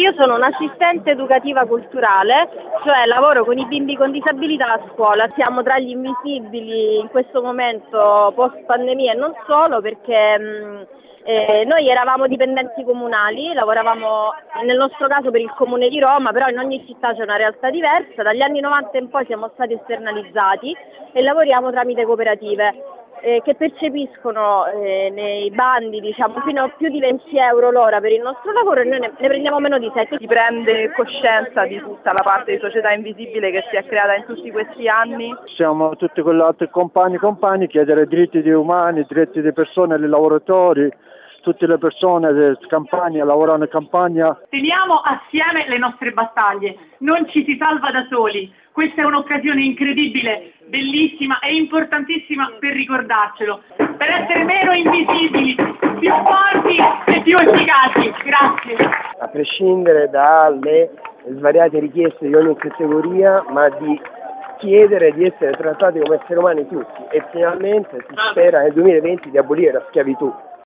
io sono un'assistente educativa culturale, cioè lavoro con i bimbi con disabilità a scuola. Siamo tra gli invisibili in questo momento post pandemia e non solo, perché noi eravamo dipendenti comunali, lavoravamo nel nostro caso per il Comune di Roma, però in ogni città c'è una realtà diversa. Dagli anni 90 in poi siamo stati esternalizzati e lavoriamo tramite cooperative che percepiscono nei bandi fino a più di 20 euro l'ora per il nostro lavoro e noi ne prendiamo meno di 7. Si prende coscienza di tutta la parte di società invisibile che si è creata in tutti questi anni. Siamo tutti con gli altri compagni, chiedere diritti umani, diritti di persone, dei lavoratori, tutte le persone di campagna, lavorano in campagna. Teniamo assieme le nostre battaglie, non ci si salva da soli. Questa è un'occasione incredibile, bellissima e importantissima per ricordarcelo, per essere meno invisibili, più forti e più efficaci. Grazie. A prescindere dalle svariate richieste di ogni categoria, ma di chiedere di essere trattati come esseri umani tutti e finalmente si spera nel 2020 di abolire la schiavitù.